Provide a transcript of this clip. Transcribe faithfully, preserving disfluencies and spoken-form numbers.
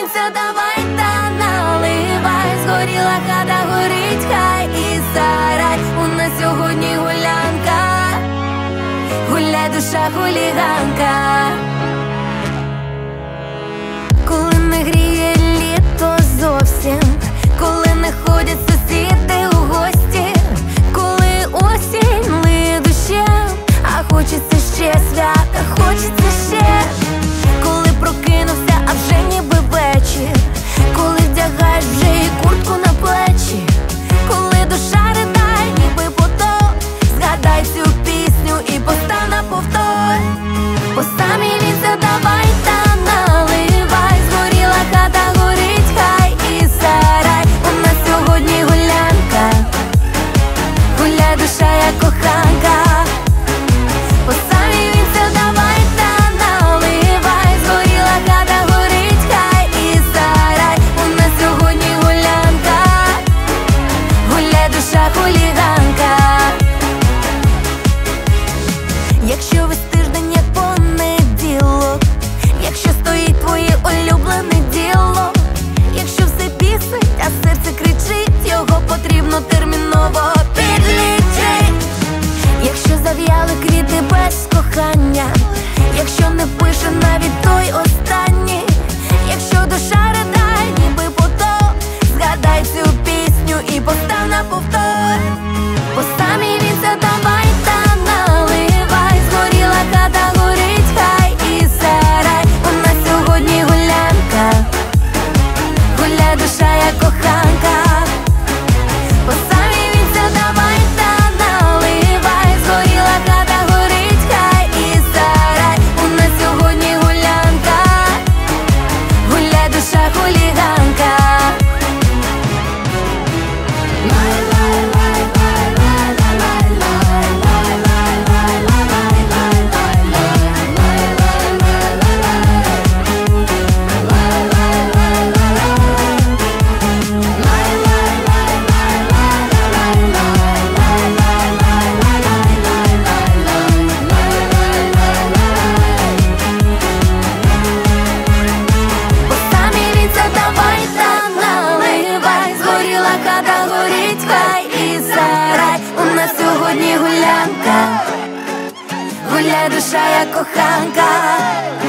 вінця давай та наливай, згоріла хата, горить хай і сарай. У нас сьогодні гулянка, гуляй, душа хуліганка. Коли не гріє літо зовсім, коли не ходять сусіди у гості, коли осінь лиє дощем, а хочеться ще свята, хочеться ще. Коли прокинувся, а вже ніби вечір, коли вдягаєш вже і куртку на плечі, коли душа ридає, ніби поток, згадай цю пісню і постав на повтор. По самі вінця давай та наливай, згоріла хата, горить хай і сарай. У нас сьогодні гулянка, гуляй, душа як коханка. По самі вінця давай та наливай, згоріла хата, горить хай і сарай. У нас сьогодні гулянка, гуляй, душа хуліганка. Якщо весь тиждень як понеділок, якщо стоїть твоє улюблене діло, якщо все бісить, а серце кричить, його потрібно терміново підлічить. Якщо зав'яли квіти без кохання, якщо не пише навіть той останній, якщо душа ридає, ніби поток, згадай цю пісню і постав на повтор. По самі вінця давай та наливай, згоріла хата, горить хай і сарай. У нас сьогодні гулянка, гуляй, душа як коханка. По самі вінця давай та наливай, згоріла хата, горить хай і сарай. У нас сьогодні гулянка, гуляй, душа хуліганка. По самі вінця давай та наливай, згоріла хата, горить хай і сарай. У нас сьогодні гулянка, гуляй, душа як коханка.